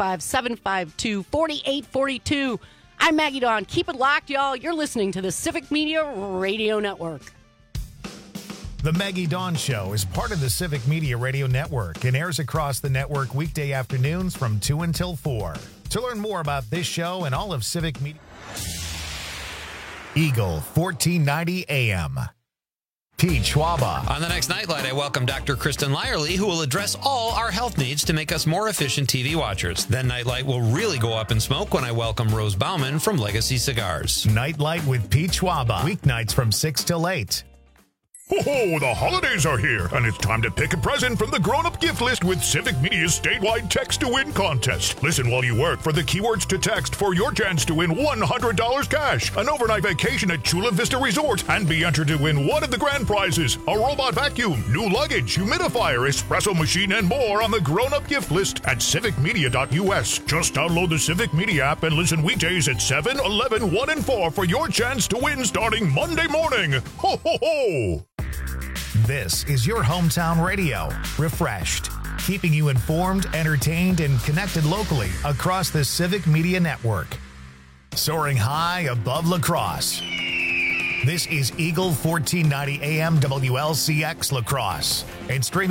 855-752-4842. I'm Maggie Dawn. Keep it locked, y'all. You're listening to the Civic Media Radio Network. The Maggie Dawn Show is part of the Civic Media Radio Network and airs across the network weekday afternoons from 2 until 4. To learn more about this show and all of Civic Media, Eagle 1490 AM. Pete Schwaba. On the next Nightlight, I welcome Dr. Kristen Lyerly, who will address all our health needs to make us more efficient TV watchers. Then Nightlight will really go up in smoke when I welcome Rose Bauman from Legacy Cigars. Nightlight with Pete Schwaba. Weeknights from 6 till 8. Ho-ho, the holidays are here, and it's time to pick a present from the grown-up gift list with Civic Media's statewide text-to-win contest. Listen while you work for the keywords to text for your chance to win $100 cash, an overnight vacation at Chula Vista Resort, and be entered to win one of the grand prizes, a robot vacuum, new luggage, humidifier, espresso machine, and more on the grown-up gift list at civicmedia.us. Just download the Civic Media app and listen weekdays at 7, 11, 1, and 4 for your chance to win starting Monday morning. Ho-ho-ho! This is your hometown radio, refreshed, keeping you informed, entertained, and connected locally across the Civic Media Network. Soaring high above La Crosse. This is Eagle 1490 AM WLCX La Crosse and streaming